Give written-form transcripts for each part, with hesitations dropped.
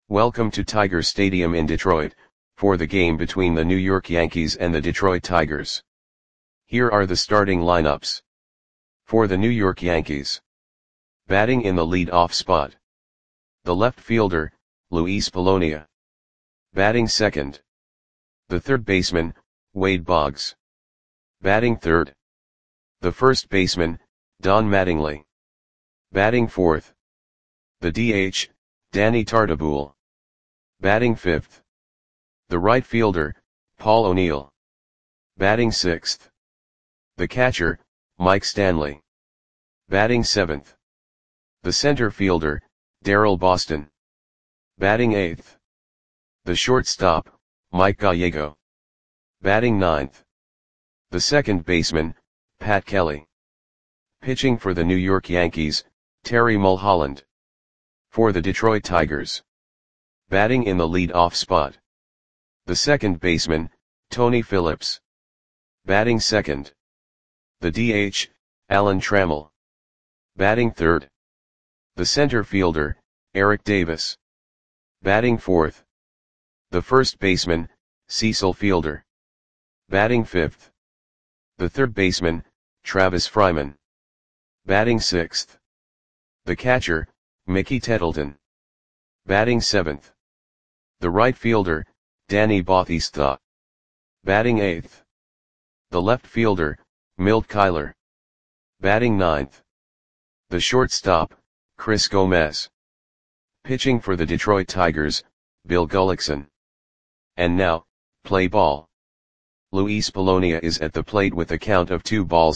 Welcome to Tiger Stadium in Detroit, for the game between the New York Yankees and the Detroit Tigers. Here are the starting lineups. For the New York Yankees. Batting in the lead-off spot. The left fielder, Luis Polonia. Batting second. The third baseman, Wade Boggs. Batting third. The first baseman, Don Mattingly. Batting fourth. The DH, Danny Tartabull. Batting fifth. The right fielder, Paul O'Neill. Batting sixth. The catcher, Mike Stanley. Batting seventh. The center fielder, Daryl Boston. Batting eighth. The shortstop, Mike Gallego. Batting ninth. The second baseman, Pat Kelly. Pitching for the New York Yankees, Terry Mulholland. For the Detroit Tigers. Batting in the lead-off spot. The second baseman, Tony Phillips. Batting second. The DH, Alan Trammell. Batting third. The center fielder, Eric Davis. Batting fourth. The first baseman, Cecil Fielder. Batting fifth. The third baseman, Travis Fryman. Batting sixth. The catcher, Mickey Tettleton. Batting seventh. The right fielder, Danny Bautista. Batting eighth. The left fielder, Milt Kyler. Batting ninth. The shortstop, Chris Gomez. Pitching for the Detroit Tigers, Bill Gullickson. And now, play ball. Luis Polonia is at the plate with a count of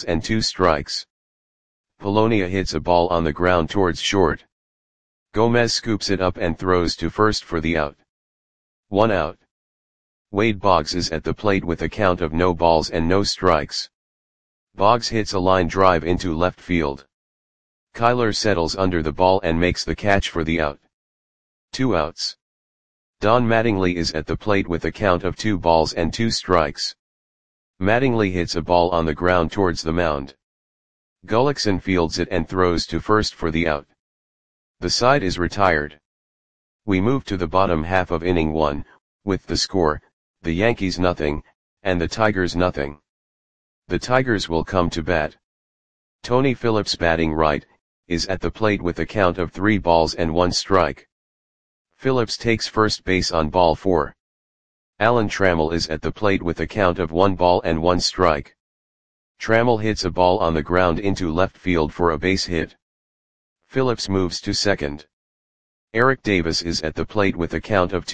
2-2. Polonia hits a ball on the ground towards short. Gomez scoops it up and throws to first for the out. 1 out. Wade Boggs is at the plate with a count of 0-0. Boggs hits a line drive into left field. Kyler settles under the ball and makes the catch for the out. 2 outs. Don Mattingly is at the plate with a count of 2-2. Mattingly hits a ball on the ground towards the mound. Gullickson fields it and throws to first for the out. The side is retired. We move to the bottom half of inning 1, with the score, the Yankees nothing, and the Tigers nothing. The Tigers will come to bat. Tony Phillips batting right, is at the plate with a count of 3-1. Phillips takes first base on ball 4. Alan Trammell is at the plate with a count of 1-1. Trammell hits a ball on the ground into left field for a base hit. Phillips moves to second. Eric Davis is at the plate with a count of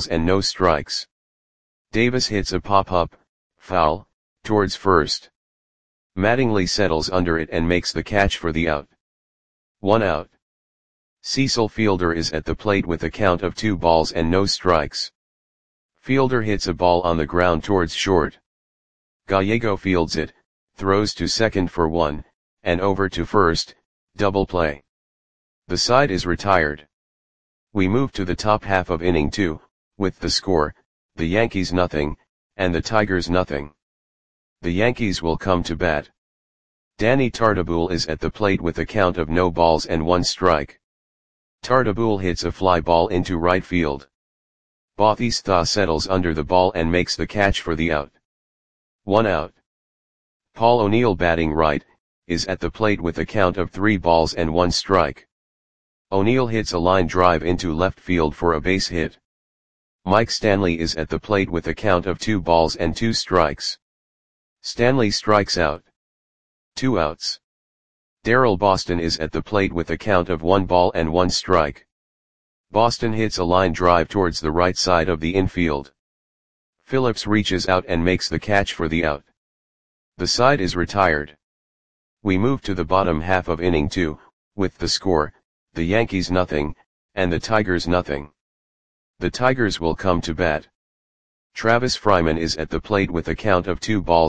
2-0. Davis hits a pop-up, foul, towards first. Mattingly settles under it and makes the catch for the out. 1 out. Cecil Fielder is at the plate with a count of 2-0. Fielder hits a ball on the ground towards short. Gallego fields it, throws to second for 1, and over to first, double play. The side is retired. We move to the top half of inning 2, with the score, the Yankees nothing, and the Tigers nothing. The Yankees will come to bat. Danny Tartabull is at the plate with a count of 0-1. Tartabull hits a fly ball into right field. Bautista settles under the ball and makes the catch for the out. 1 out. Paul O'Neill batting right, is at the plate with a count of 3-1. O'Neill hits a line drive into left field for a base hit. Mike Stanley is at the plate with a count of 2-2. Stanley strikes out. 2 outs. Daryl Boston is at the plate with a count of 1-1. Boston hits a line drive towards the right side of the infield. Phillips reaches out and makes the catch for the out. The side is retired. We move to the bottom half of inning 2, with the score, the Yankees nothing, and the Tigers nothing. The Tigers will come to bat. Travis Fryman is at the plate with a count of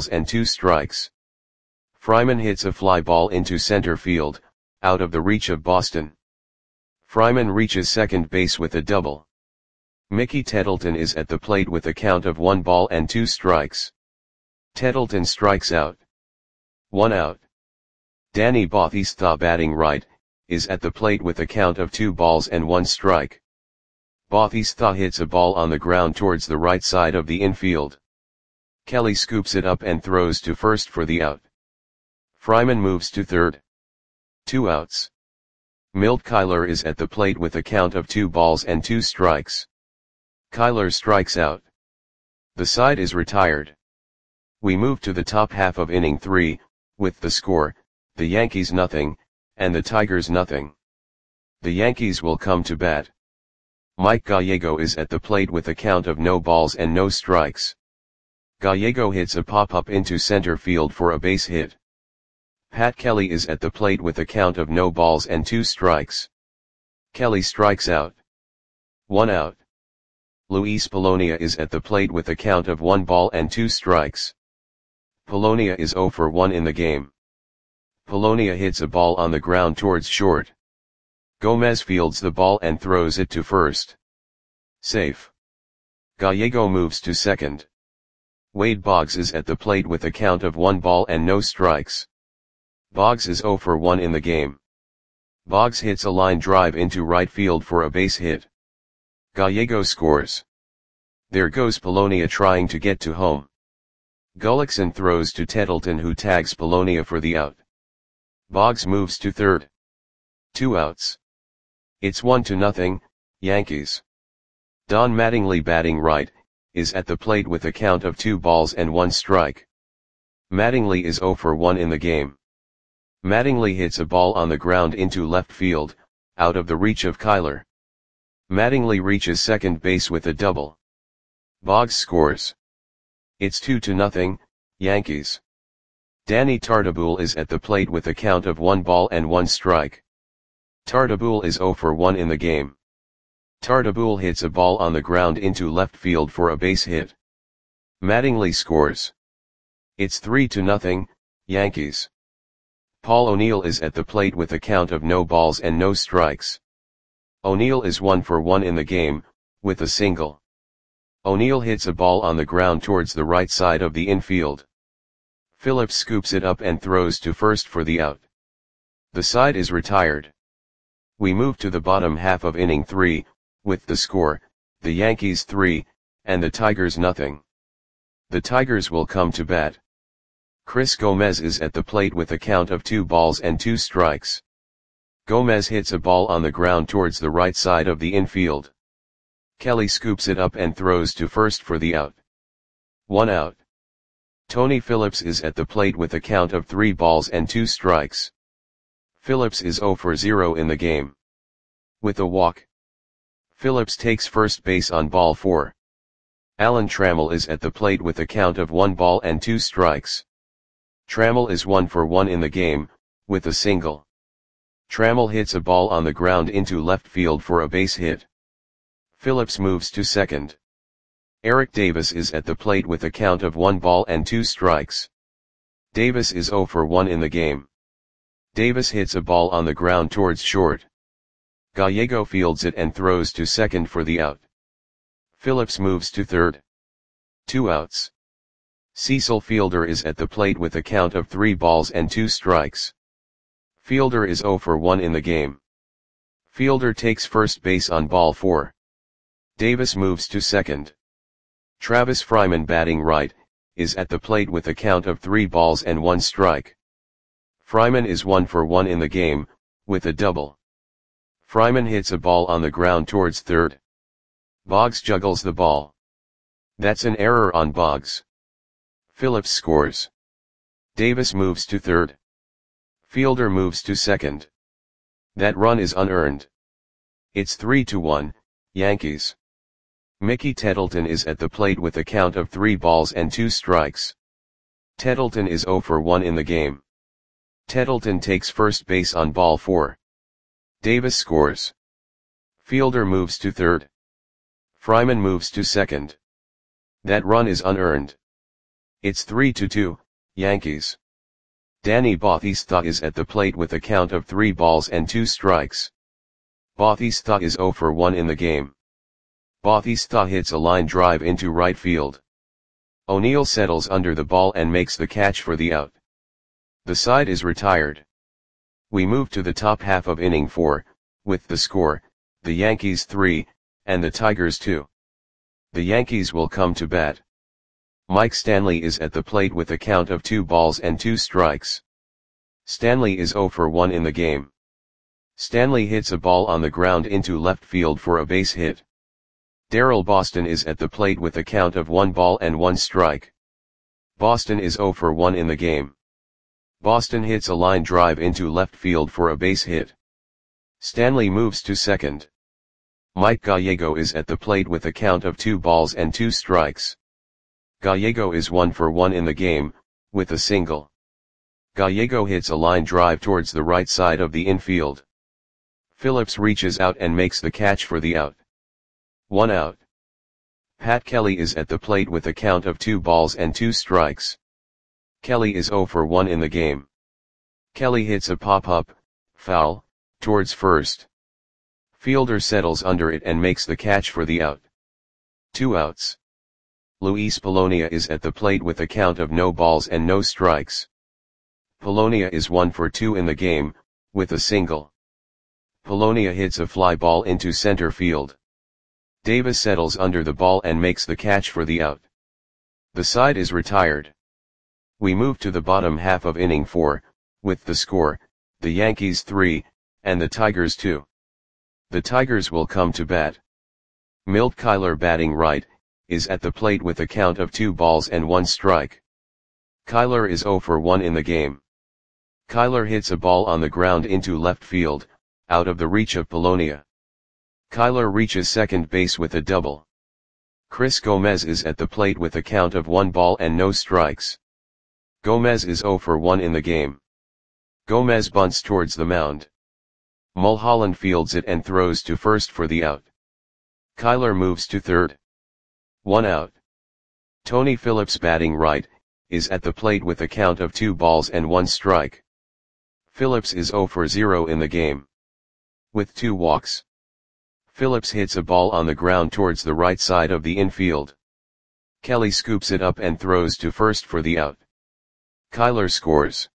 2-2. Fryman hits a fly ball into center field, out of the reach of Boston. Fryman reaches second base with a double. Mickey Tettleton is at the plate with a count of 1-2. Tettleton strikes out. 1 out. Danny Bautista batting right, is at the plate with a count of 2-1. Bautista hits a ball on the ground towards the right side of the infield. Kelly scoops it up and throws to first for the out. Fryman moves to third. 2 outs. Milt Kyler is at the plate with a count of 2 balls and 2 strikes. Kyler strikes out. The side is retired. We move to the top half of inning 3, with the score, the Yankees nothing, and the Tigers nothing. The Yankees will come to bat. Mike Gallego is at the plate with a count of no balls and no strikes. Gallego hits a pop-up into center field for a base hit. Pat Kelly is at the plate with a count of no balls and 2 strikes. Kelly strikes out. 1 out. Luis Polonia is at the plate with a count of 1 ball and 2 strikes. Polonia is 0 for 1 in the game. Polonia hits a ball on the ground towards short. Gomez fields the ball and throws it to first. Safe. Gallego moves to second. Wade Boggs is at the plate with a count of 1 ball and no strikes. Boggs is 0 for 1 in the game. Boggs hits a line drive into right field for a base hit. Gallego scores. There goes Polonia trying to get to home. Gullickson throws to Tettleton, who tags Polonia for the out. Boggs moves to third. 2 outs. It's 1-0, Yankees. Don Mattingly, batting right, is at the plate with a count of 2 balls and 1 strike. Mattingly is 0 for 1 in the game. Mattingly hits a ball on the ground into left field, out of the reach of Kyler. Mattingly reaches second base with a double. Boggs scores. It's 2-0, Yankees. Danny Tartabull is at the plate with a count of 1 ball and 1 strike. Tartabull is 0 for 1 in the game. Tartabull hits a ball on the ground into left field for a base hit. Mattingly scores. It's 3-0, Yankees. Paul O'Neill is at the plate with a count of no balls and no strikes. O'Neill is 1 for 1 in the game, with a single. O'Neill hits a ball on the ground towards the right side of the infield. Phillips scoops it up and throws to first for the out. The side is retired. We move to the bottom half of inning 3, with the score, the Yankees 3, and the Tigers nothing. The Tigers will come to bat. Chris Gomez is at the plate with a count of 2 balls and 2 strikes. Gomez hits a ball on the ground towards the right side of the infield. Kelly scoops it up and throws to first for the out. 1 out. Tony Phillips is at the plate with a count of 3 balls and 2 strikes. Phillips is 0 for 0 in the game. With a walk. Phillips takes first base on ball 4. Alan Trammell is at the plate with a count of 1 ball and 2 strikes. Trammell is 1 for 1 in the game, with a single. Trammell hits a ball on the ground into left field for a base hit. Phillips moves to second. Eric Davis is at the plate with a count of 1 ball and 2 strikes. Davis is 0 for 1 in the game. Davis hits a ball on the ground towards short. Gallego fields it and throws to second for the out. Phillips moves to third. 2 outs. Cecil Fielder is at the plate with a count of 3 balls and 2 strikes. Fielder is 0 for 1 in the game. Fielder takes first base on ball 4. Davis moves to second. Travis Fryman, batting right, is at the plate with a count of 3 balls and 1 strike. Fryman is 1 for 1 in the game, with a double. Fryman hits a ball on the ground towards third. Boggs juggles the ball. That's an error on Boggs. Phillips scores. Davis moves to third. Fielder moves to second. That run is unearned. It's 3-1, Yankees. Mickey Tettleton is at the plate with a count of 3 balls and 2 strikes. Tettleton is 0 for 1 in the game. Tettleton takes first base on ball 4. Davis scores. Fielder moves to third. Fryman moves to second. That run is unearned. It's 3-2, Yankees. Danny Bautista is at the plate with a count of 3 balls and 2 strikes. Bautista is 0 for 1 in the game. Bautista hits a line drive into right field. O'Neill settles under the ball and makes the catch for the out. The side is retired. We move to the top half of inning 4, with the score, the Yankees 3, and the Tigers 2. The Yankees will come to bat. Mike Stanley is at the plate with a count of 2 balls and 2 strikes. Stanley is 0 for 1 in the game. Stanley hits a ball on the ground into left field for a base hit. Darrell Boston is at the plate with a count of 1 ball and 1 strike. Boston is 0 for 1 in the game. Boston hits a line drive into left field for a base hit. Stanley moves to second. Mike Gallego is at the plate with a count of 2 balls and 2 strikes. Gallego is 1 for 1 in the game, with a single. Gallego hits a line drive towards the right side of the infield. Phillips reaches out and makes the catch for the out. 1 out. Pat Kelly is at the plate with a count of 2 balls and 2 strikes. Kelly is 0 for 1 in the game. Kelly hits a pop-up, foul, towards first. Fielder settles under it and makes the catch for the out. 2 outs. Luis Polonia is at the plate with a count of no balls and no strikes. Polonia is 1 for 2 in the game, with a single. Polonia hits a fly ball into center field. Davis settles under the ball and makes the catch for the out. The side is retired. We move to the bottom half of inning 4, with the score, the Yankees 3, and the Tigers 2. The Tigers will come to bat. Milt Kyler, batting right, is at the plate with a count of 2 balls and 1 strike. Kyler is 0 for 1 in the game. Kyler hits a ball on the ground into left field, out of the reach of Polonia. Kyler reaches second base with a double. Chris Gomez is at the plate with a count of 1 ball and no strikes. Gomez is 0 for 1 in the game. Gomez bunts towards the mound. Mulholland fields it and throws to first for the out. Kyler moves to third. 1 out. Tony Phillips, batting right, is at the plate with a count of 2 balls and 1 strike. Phillips is 0 for 0 in the game. With 2 walks. Phillips hits a ball on the ground towards the right side of the infield. Kelly scoops it up and throws to first for the out. Kyler scores.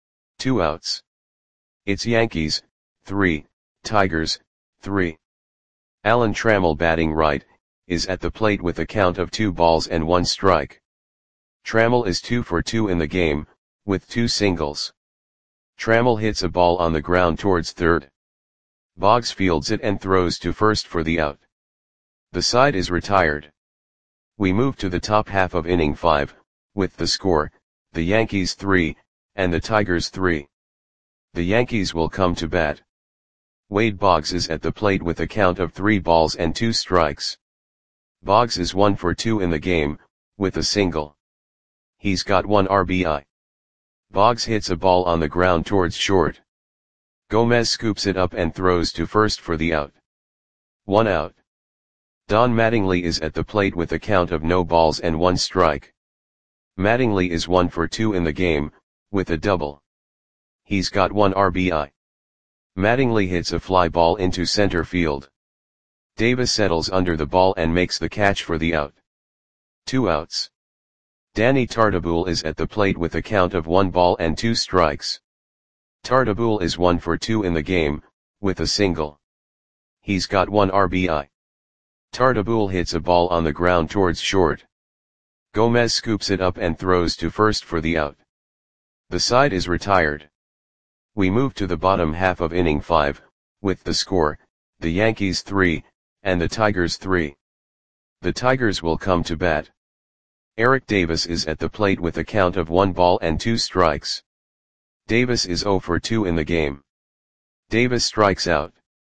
2 outs. It's Yankees 3, Tigers 3. Alan Trammell, batting right, is at the plate with a count of 2 balls and 1 strike. Trammell is 2 for 2 in the game, with 2 singles. Trammell hits a ball on the ground towards third. Boggs fields it and throws to first for the out. The side is retired. We move to the top half of inning 5, with the score, the Yankees 3, and the Tigers 3. The Yankees will come to bat. Wade Boggs is at the plate with a count of 3 balls and 2 strikes. Boggs is 1 for 2 in the game, with a single. He's got 1 RBI. Boggs hits a ball on the ground towards short. Gomez scoops it up and throws to first for the out. 1 out. Don Mattingly is at the plate with a count of no balls and 1 strike. Mattingly is 1 for 2 in the game, with a double. He's got 1 RBI. Mattingly hits a fly ball into center field. Davis settles under the ball and makes the catch for the out. 2 outs. Danny Tartabull is at the plate with a count of 1 ball and 2 strikes. Tartabull is 1 for 2 in the game, with a single. He's got 1 RBI. Tartabull hits a ball on the ground towards short. Gomez scoops it up and throws to first for the out. The side is retired. We move to the bottom half of inning 5, with the score, the Yankees 3, and the Tigers 3. The Tigers will come to bat. Eric Davis is at the plate with a count of 1 ball and 2 strikes. Davis is 0 for 2 in the game. Davis strikes out.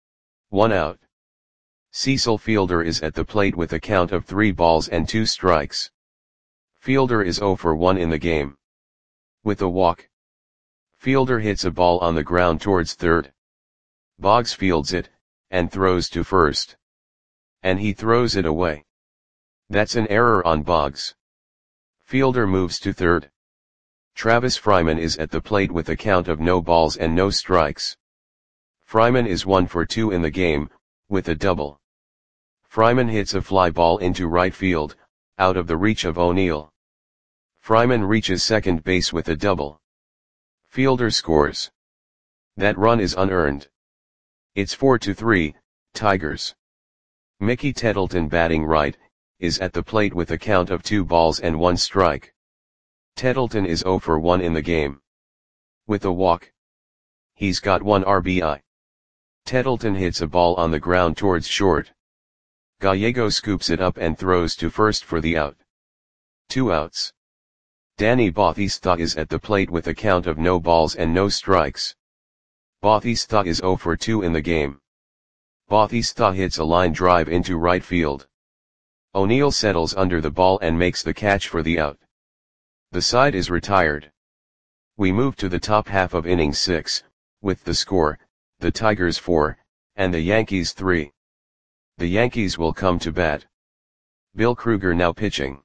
1 out. Cecil Fielder is at the plate with a count of 3 balls and 2 strikes. Fielder is 0 for 1 in the game. With a walk. Fielder hits a ball on the ground towards third. Boggs fields it, and throws to first. And he throws it away. That's an error on Boggs. Fielder moves to third. Travis Fryman is at the plate with a count of no balls and no strikes. Fryman is 1 for 2 in the game, with a double. Fryman hits a fly ball into right field, out of the reach of O'Neill. Fryman reaches second base with a double. Fielder scores. That run is unearned. It's 4-3, Tigers. Mickey Tettleton, batting right, is at the plate with a count of 2 balls and 1 strike. Tettleton is 0 for 1 in the game. With a walk, he's got 1 RBI. Tettleton hits a ball on the ground towards short. Gallego scoops it up and throws to first for the out. 2 outs. Danny Bautista is at the plate with a count of no balls and no strikes. Bautista is 0 for 2 in the game. Bautista hits a line drive into right field. O'Neill settles under the ball and makes the catch for the out. The side is retired. We move to the top half of inning 6, with the score, the Tigers 4, and the Yankees 3. The Yankees will come to bat. Bill Krueger now pitching.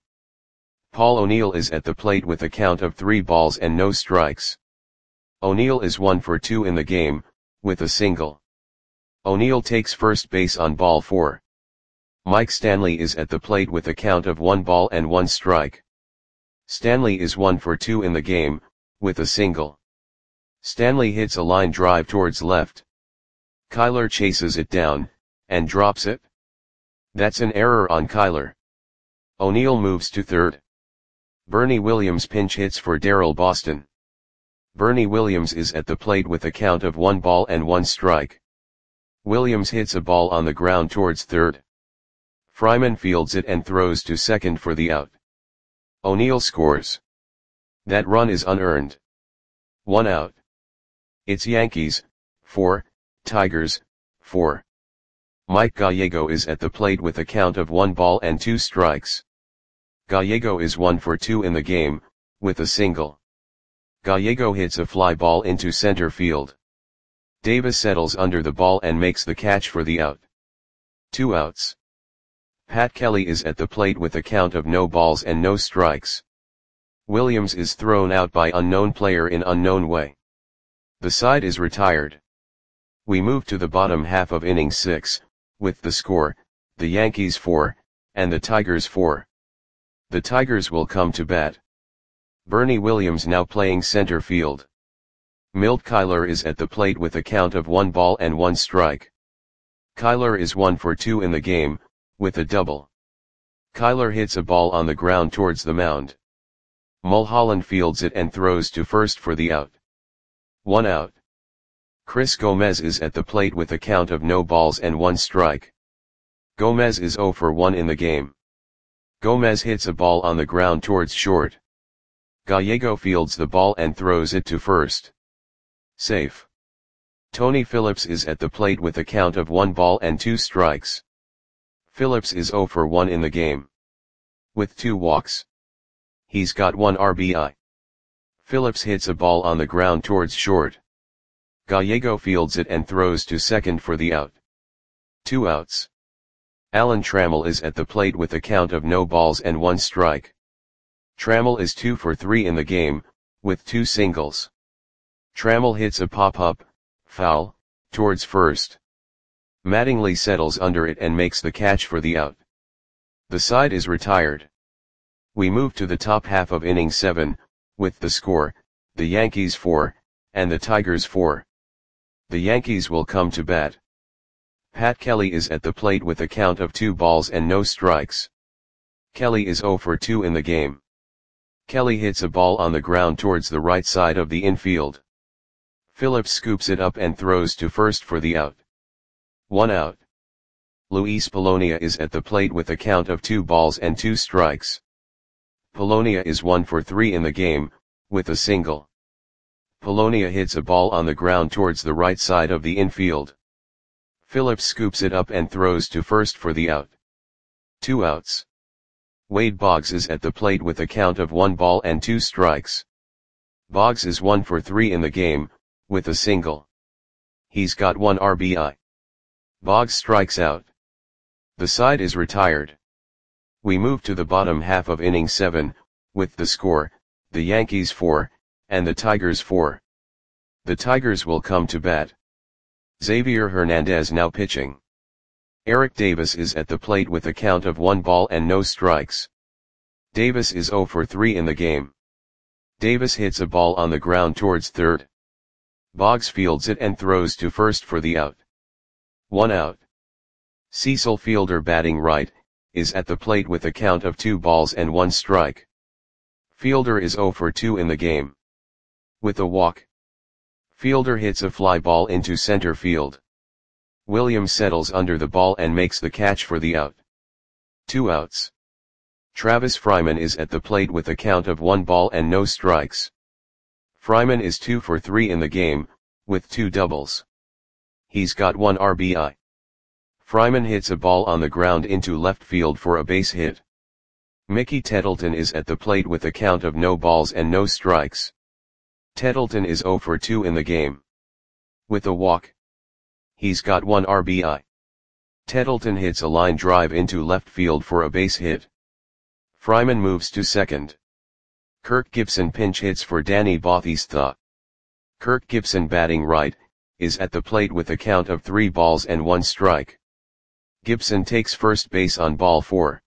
Paul O'Neill is at the plate with a count of 3 balls and no strikes. O'Neill is 1 for 2 in the game, with a single. O'Neill takes first base on ball 4. Mike Stanley is at the plate with a count of 1 ball and 1 strike. Stanley is 1 for 2 in the game, with a single. Stanley hits a line drive towards left. Kyler chases it down, and drops it. That's an error on Kyler. O'Neill moves to third. Bernie Williams pinch hits for Darryl Boston. Bernie Williams is at the plate with a count of 1 ball and 1 strike. Williams hits a ball on the ground towards third. Fryman fields it and throws to second for the out. O'Neill scores. That run is unearned. 1 out. It's Yankees, 4, Tigers, 4. Mike Gallego is at the plate with a count of 1 ball and 2 strikes. Gallego is 1 for 2 in the game, with a single. Gallego hits a fly ball into center field. Davis settles under the ball and makes the catch for the out. 2 outs. Pat Kelly is at the plate with a count of no balls and no strikes. Williams is thrown out by unknown player in unknown way. The side is retired. We move to the bottom half of inning 6, with the score, the Yankees 4, and the Tigers 4. The Tigers will come to bat. Bernie Williams now playing center field. Milt Kyler is at the plate with a count of 1 ball and 1 strike. Kyler is 1 for 2 in the game, with a double. Kyler hits a ball on the ground towards the mound. Mulholland fields it and throws to first for the out. 1 out. Chris Gomez is at the plate with a count of no balls and 1 strike. Gomez is 0 for 1 in the game. Gomez hits a ball on the ground towards short. Gallego fields the ball and throws it to first. Safe. Tony Phillips is at the plate with a count of 1 ball and 2 strikes. Phillips is 0 for 1 in the game. With 2 walks. He's got 1 RBI. Phillips hits a ball on the ground towards short. Gallego fields it and throws to second for the out. 2 outs. Alan Trammell is at the plate with a count of no balls and 1 strike. Trammell is 2 for 3 in the game, with 2 singles. Trammell hits a pop-up, foul, towards first. Mattingly settles under it and makes the catch for the out. The side is retired. We move to the top half of inning 7, with the score, the Yankees 4, and the Tigers 4. The Yankees will come to bat. Pat Kelly is at the plate with a count of 2 balls and no strikes. Kelly is 0 for 2 in the game. Kelly hits a ball on the ground towards the right side of the infield. Phillips scoops it up and throws to first for the out. 1 out. Luis Polonia is at the plate with a count of 2 balls and 2 strikes. Polonia is 1 for 3 in the game, with a single. Polonia hits a ball on the ground towards the right side of the infield. Phillips scoops it up and throws to first for the out. 2 outs. Wade Boggs is at the plate with a count of 1 ball and 2 strikes. Boggs is 1 for 3 in the game, with a single. He's got 1 RBI. Boggs strikes out. The side is retired. We move to the bottom half of inning 7, with the score, the Yankees 4, and the Tigers 4. The Tigers will come to bat. Xavier Hernandez now pitching. Eric Davis is at the plate with a count of 1 ball and no strikes. Davis is 0 for 3 in the game. Davis hits a ball on the ground towards third. Boggs fields it and throws to first for the out. 1 out. Cecil Fielder batting right, is at the plate with a count of 2 balls and 1 strike. Fielder is 0 for 2 in the game. With a walk, Fielder hits a fly ball into center field. Williams settles under the ball and makes the catch for the out. 2 outs. Travis Fryman is at the plate with a count of 1 ball and no strikes. Fryman is 2 for 3 in the game, with 2 doubles. He's got 1 RBI. Fryman hits a ball on the ground into left field for a base hit. Mickey Tettleton is at the plate with a count of no balls and no strikes. Tettleton is 0 for 2 in the game. With a walk, he's got 1 RBI. Tettleton hits a line drive into left field for a base hit. Fryman moves to second. Kirk Gibson pinch hits for Danny Bautista. Kirk Gibson batting right, is at the plate with a count of 3 balls and 1 strike. Gibson takes first base on ball 4.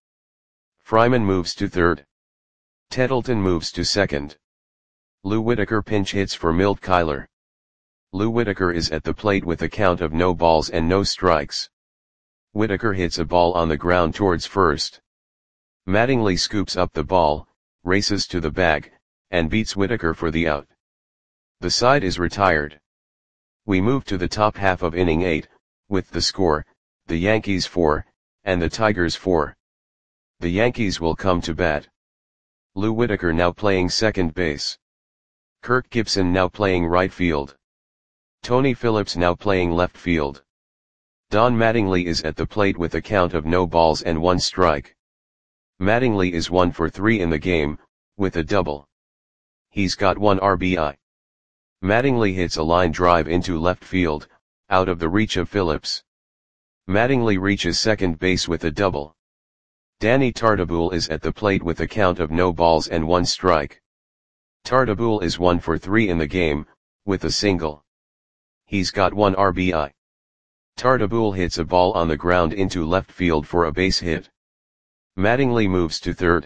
Fryman moves to third. Tettleton moves to second. Lou Whitaker pinch hits for Milt Kyler. Lou Whitaker is at the plate with a count of no balls and no strikes. Whitaker hits a ball on the ground towards first. Mattingly scoops up the ball, races to the bag, and beats Whitaker for the out. The side is retired. We move to the top half of inning 8, with the score, the Yankees 4, and the Tigers 4. The Yankees will come to bat. Lou Whitaker now playing second base. Kirk Gibson now playing right field. Tony Phillips now playing left field. Don Mattingly is at the plate with a count of no balls and 1 strike. Mattingly is 1 for 3 in the game, with a double. He's got 1 RBI. Mattingly hits a line drive into left field, out of the reach of Phillips. Mattingly reaches second base with a double. Danny Tartabull is at the plate with a count of no balls and 1 strike. Tartabull is 1 for 3 in the game, with a single. He's got 1 RBI. Tartabull hits a ball on the ground into left field for a base hit. Mattingly moves to third.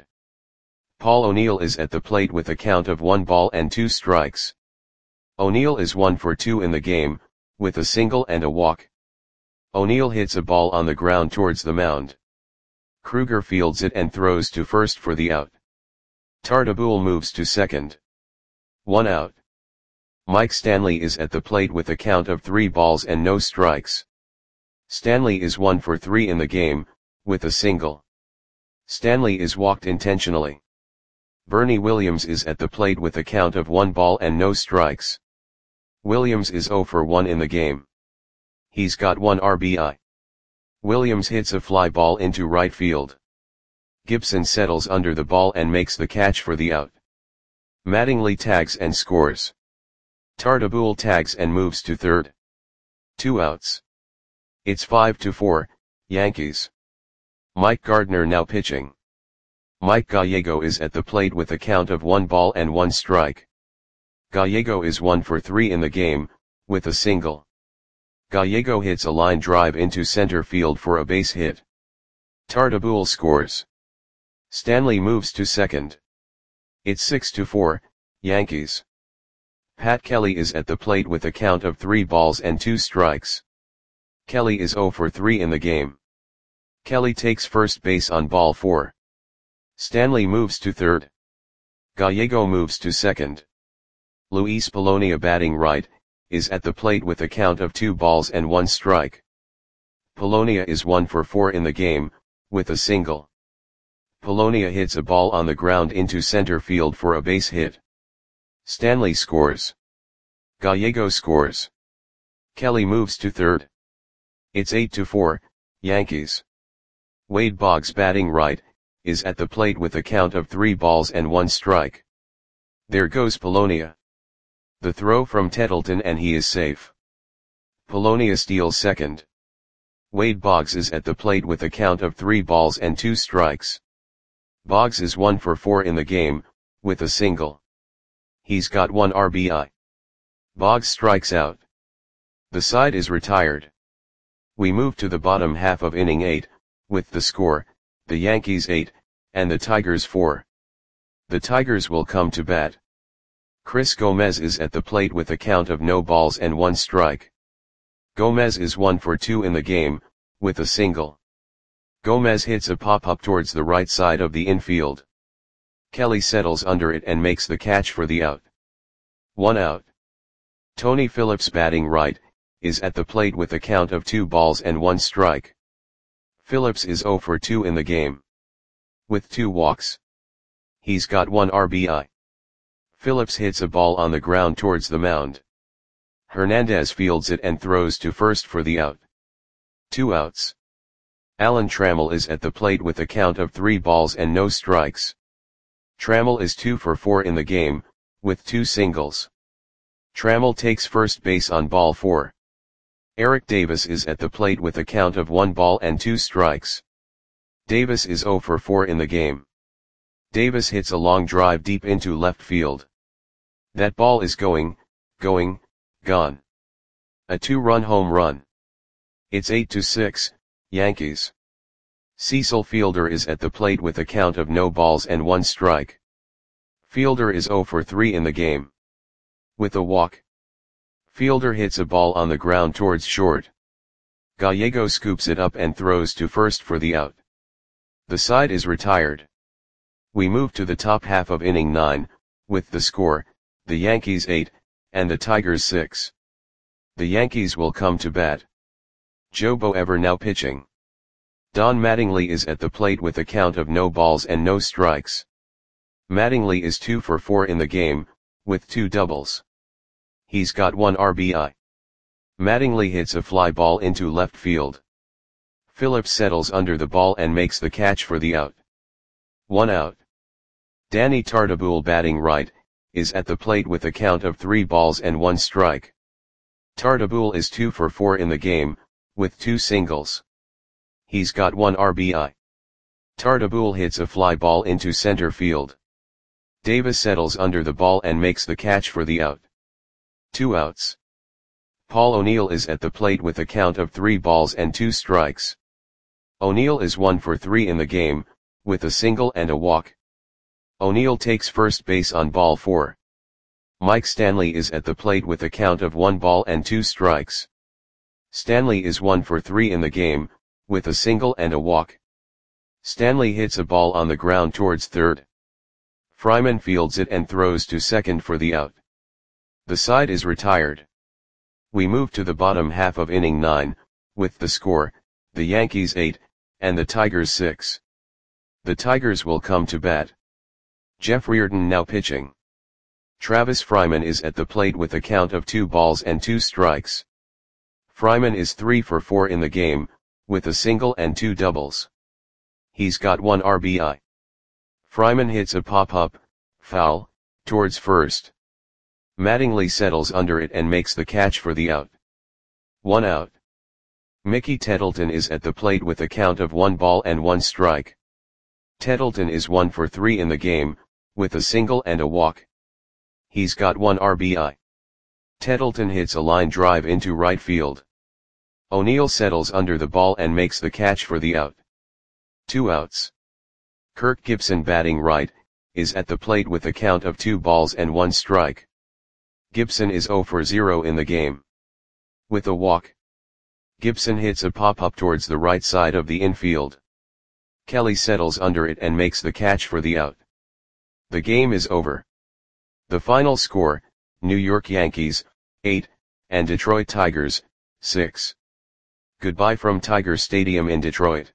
Paul O'Neill is at the plate with a count of 1 ball and 2 strikes. O'Neill is 1 for 2 in the game, with a single and a walk. O'Neill hits a ball on the ground towards the mound. Kruger fields it and throws to first for the out. Tartabull moves to second. 1 out. Mike Stanley is at the plate with a count of 3 balls and no strikes. Stanley is 1 for 3 in the game, with a single. Stanley is walked intentionally. Bernie Williams is at the plate with a count of 1 ball and no strikes. Williams is 0 for 1 in the game. He's got 1 RBI. Williams hits a fly ball into right field. Gibson settles under the ball and makes the catch for the out. Mattingly tags and scores. Tartabull tags and moves to third. 2 outs. It's 5-4, Yankees. Mike Gardner now pitching. Mike Gallego is at the plate with a count of 1 ball and 1 strike. Gallego is 1 for 3 in the game, with a single. Gallego hits a line drive into center field for a base hit. Tartabull scores. Stanley moves to second. It's 6-4, Yankees. Pat Kelly is at the plate with a count of 3 balls and 2 strikes. Kelly is 0 for 3 in the game. Kelly takes first base on ball 4. Stanley moves to third. Gallego moves to second. Luis Polonia batting right, is at the plate with a count of 2 balls and 1 strike. Polonia is 1 for 4 in the game, with a single. Polonia hits a ball on the ground into center field for a base hit. Stanley scores. Gallego scores. Kelly moves to third. It's 8-4, Yankees. Wade Boggs batting right, is at the plate with a count of 3 balls and 1 strike. There goes Polonia. The throw from Tettleton and he is safe. Polonia steals second. Wade Boggs is at the plate with a count of 3 balls and 2 strikes. Boggs is 1 for 4 in the game, with a single. He's got 1 RBI. Boggs strikes out. The side is retired. We move to the bottom half of inning 8, with the score, the Yankees 8, and the Tigers 4. The Tigers will come to bat. Chris Gomez is at the plate with a count of no balls and 1 strike. Gomez is 1 for 2 in the game, with a single. Gomez hits a pop-up towards the right side of the infield. Kelly settles under it and makes the catch for the out. 1 out. Tony Phillips, batting right, is at the plate with a count of 2 balls and 1 strike. Phillips is 0 for 2 in the game, with 2 walks. He's got 1 RBI. Phillips hits a ball on the ground towards the mound. Hernandez fields it and throws to first for the out. 2 outs. Alan Trammell is at the plate with a count of 3 balls and no strikes. Trammell is 2 for 4 in the game, with 2 singles. Trammell takes first base on ball 4. Eric Davis is at the plate with a count of 1 ball and 2 strikes. Davis is 0 for 4 in the game. Davis hits a long drive deep into left field. That ball is gone. A 2-run home run. It's 8-6, Yankees. Cecil Fielder is at the plate with a count of no balls and 1 strike. Fielder is 0 for 3 in the game, with a walk. Fielder hits a ball on the ground towards short. Gallego scoops it up and throws to first for the out. The side is retired. We move to the top half of inning 9, with the score, the Yankees 8, and the Tigers 6. The Yankees will come to bat. Joe Boever now pitching. Don Mattingly is at the plate with a count of no balls and no strikes. Mattingly is 2 for 4 in the game, with 2 doubles. He's got 1 RBI. Mattingly hits a fly ball into left field. Phillips settles under the ball and makes the catch for the out. 1 out. Danny Tartabull, batting right, is at the plate with a count of 3 balls and 1 strike. Tartabull is 2 for 4 in the game, with 2 singles. He's got 1 RBI. Tartabull hits a fly ball into center field. Davis settles under the ball and makes the catch for the out. 2 outs. Paul O'Neill is at the plate with a count of 3 balls and 2 strikes. O'Neill is 1 for 3 in the game, with a single and a walk. O'Neill takes first base on ball 4. Mike Stanley is at the plate with a count of 1 ball and 2 strikes. Stanley is 1 for 3 in the game, with a single and a walk. Stanley hits a ball on the ground towards third. Fryman fields it and throws to second for the out. The side is retired. We move to the bottom half of inning 9, with the score, the Yankees 8, and the Tigers 6. The Tigers will come to bat. Jeff Reardon now pitching. Travis Fryman is at the plate with a count of 2 balls and 2 strikes. Fryman is 3 for 4 in the game, with a single and 2 doubles. He's got 1 RBI. Fryman hits a pop-up, foul, towards first. Mattingly settles under it and makes the catch for the out. 1 out. Mickey Tettleton is at the plate with a count of 1 ball and 1 strike. Tettleton is 1 for 3 in the game, with a single and a walk. He's got 1 RBI. Tettleton hits a line drive into right field. O'Neill settles under the ball and makes the catch for the out. 2 outs. Kirk Gibson, batting right, is at the plate with a count of 2 balls and 1 strike. Gibson is 0 for 0 in the game, with a walk. Gibson hits a pop-up towards the right side of the infield. Kelly settles under it and makes the catch for the out. The game is over. The final score, New York Yankees, 8, and Detroit Tigers, 6. Goodbye from Tiger Stadium in Detroit.